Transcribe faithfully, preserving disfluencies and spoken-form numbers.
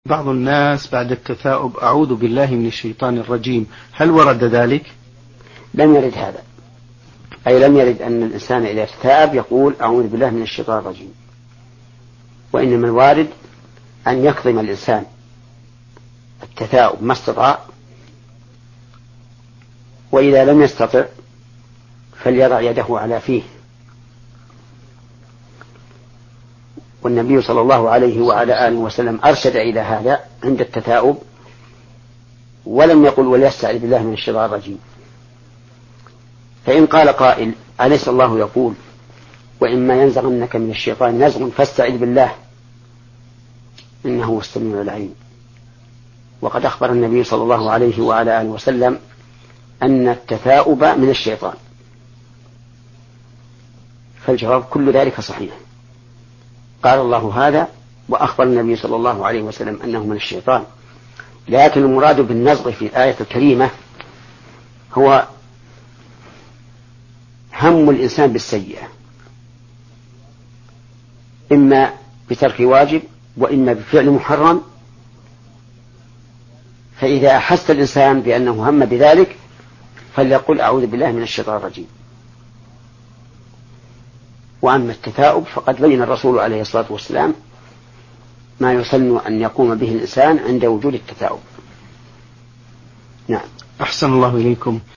بعض الناس بعد التثاؤب أعوذ بالله من الشيطان الرجيم، هل ورد ذلك؟ لم يرد هذا، أي لم يرد أن الإنسان إذا تثاءب يقول أعوذ بالله من الشيطان الرجيم، وإنما الوارد أن يكظم الإنسان التثاؤب ما استطاع، وإذا لم يستطع فليضع يده على فيه. والنبي صلى الله عليه وعلى آله وسلم أرشد إلى هذا عند التثاؤب، ولم يقل وليستعذ بالله من الشيطان الرجيم. فإن قال قائل أليس الله يقول وإما ينزغنك من الشيطان نزغ فاستعذ بالله إنه هو السميع العليم؟ وقد أخبر النبي صلى الله عليه وعلى آله وسلم أن التثاؤب من الشيطان، فالجواب كل ذلك صحيح. قال الله هذا وأخبر النبي صلى الله عليه وسلم أنه من الشيطان، لكن المراد بالنزغ في الآية الكريمة هو هم الإنسان بالسيئة، إما بترك واجب وإما بفعل محرم، فإذا أحس الإنسان بأنه هم بذلك فليقل أعوذ بالله من الشيطان الرجيم. وأما التثاؤب فقد بين الرسول عليه الصلاة والسلام ما يسن أن يقوم به الإنسان عند وجود التثاؤب. نعم. أحسن الله إليكم.